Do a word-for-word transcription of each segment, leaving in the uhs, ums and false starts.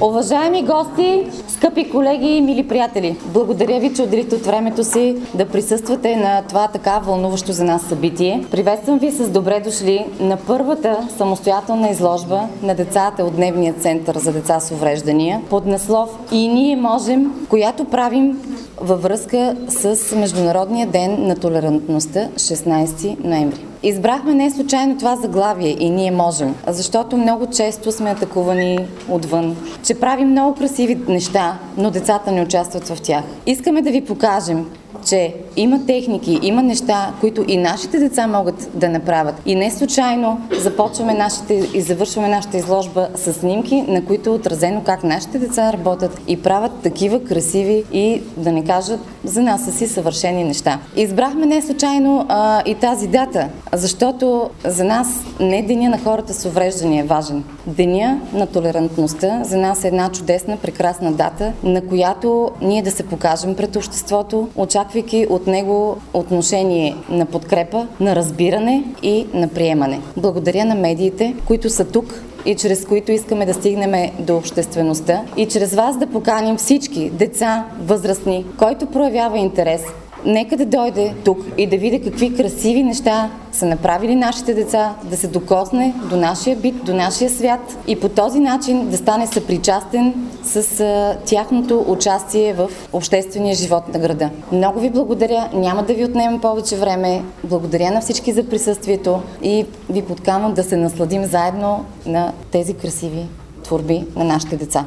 Уважаеми гости, скъпи колеги и мили приятели, благодаря ви, че отделихте от времето си да присъствате на това така вълнуващо за нас събитие. Приветствам ви с добре дошли на първата самостоятелна изложба на децата от Дневния център за деца с увреждания под наслов "И ние можем", която правим във връзка с Международния ден на толерантността, шестнайсети ноември. Избрахме не случайно това заглавие "И ние можем", защото много често сме атакувани отвън, че правим много красиви неща, но децата не участват в тях. Искаме да ви покажем, че има техники, има неща, които и нашите деца могат да направят. И не случайно започваме нашите и завършваме нашата изложба с снимки, на които е отразено как нашите деца работят и правят такива красиви и, да не кажат, за нас са си съвършени неща. Избрахме не случайно а, и тази дата, защото за нас не Деня на хората с увреждания е важен. Деня на толерантността за нас е една чудесна, прекрасна дата, на която ние да се покажем пред обществото, очаквайки от него отношение на подкрепа, на разбиране и на приемане. Благодаря на медиите, които са тук и чрез които искаме да стигнем до обществеността и чрез вас да поканим всички деца, възрастни, който проявява интерес. Нека да дойде тук и да види какви красиви неща са направили нашите деца, да се докосне до нашия бит, до нашия свят и по този начин да стане съпричастен с а, тяхното участие в обществения живот на града. Много ви благодаря, няма да ви отнемам повече време. Благодаря на всички за присъствието и ви подканвам да се насладим заедно на тези красиви творби на нашите деца.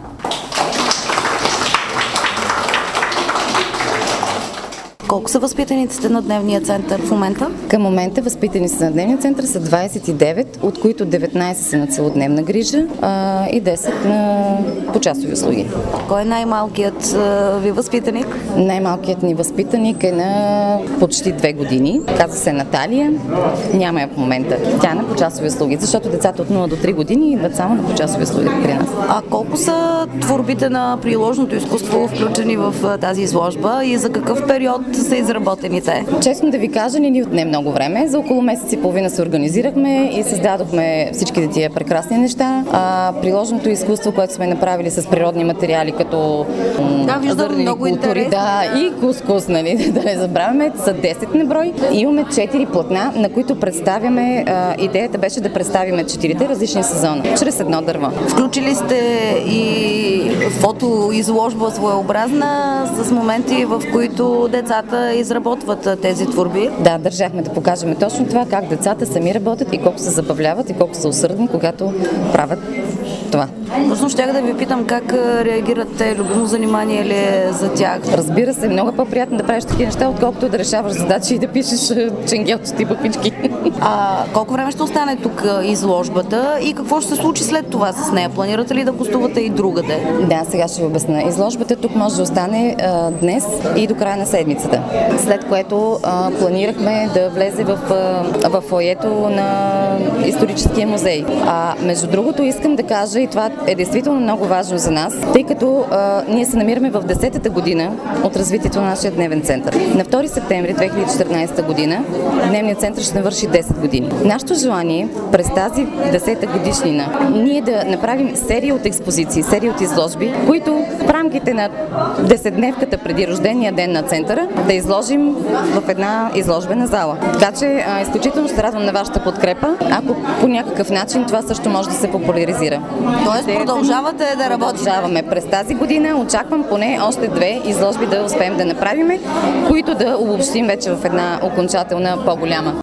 Колко са възпитаниците на Дневния център в момента? Към момента възпитаниците на Дневния център са двайсет и девет, от които деветнайсет са на целодневна грижа а, и десет на почасови услуги. Кой е най-малкият а, ви възпитаник? Най-малкият ни възпитаник е на почти две години. Казва се Наталия. Няма я в момента. Тя е на почасови услуги, защото децата от нула до три години идват само на почасови услуги при нас. А колко са творбите на приложното изкуство включени в а, тази изложба и за какъв период са изработени те? Честно да ви кажа, не ни отне много време. За около месец и половина се организирахме и създадохме всичките тия прекрасни неща. А, приложеното изкуство, което сме направили с природни материали, като да, виждам много култури, да, и кускус, нали, да не забравяме, са десет на брой. Имаме четири платна, на които представяме, а, идеята беше да представиме четирите различни сезона, чрез едно дърво. Включили сте и фотоизложба своеобразна с моменти, в които децата изработват тези творби. Да, държахме да покажем точно това, как децата сами работят и колко се забавляват и колко са усърдни, когато правят това. Точно щях да ви питам как реагират те, любимо занимание ли е за тях? Разбира се, много по-приятно да правиш такива неща, отколкото да решаваш задачи и да пишеш ченгелчета и баквички. А колко време ще остане тук изложбата и какво ще се случи след това с нея? Планирате ли да гостувате и другаде? Да, сега ще ви обясня. Изложбата тук може да остане а, днес и до края на седмицата. След което а, планирахме да влезе в, а, в фоайето на историческия музей. А между другото искам да кажа, и това е действително много важно за нас, тъй като а, ние се намираме в десетата година от развитието на нашия дневен център. На втори септември две хиляди и четиринайсета година Дневният център ще навърши десет години. Нашето желание през тази десета годишнина ние да направим серия от експозиции, серия от изложби, които в рамките на десетдневката преди рождения ден на центъра да изложим в една изложбена зала. Така че а, изключително се радвам на вашата подкрепа, ако по някакъв начин това също може да се популяризира. Тоест продължавате да работите? Продължаваме през тази година. Очаквам поне още две изложби да успеем да направим, които да обобщим вече в една окончателна по-голяма.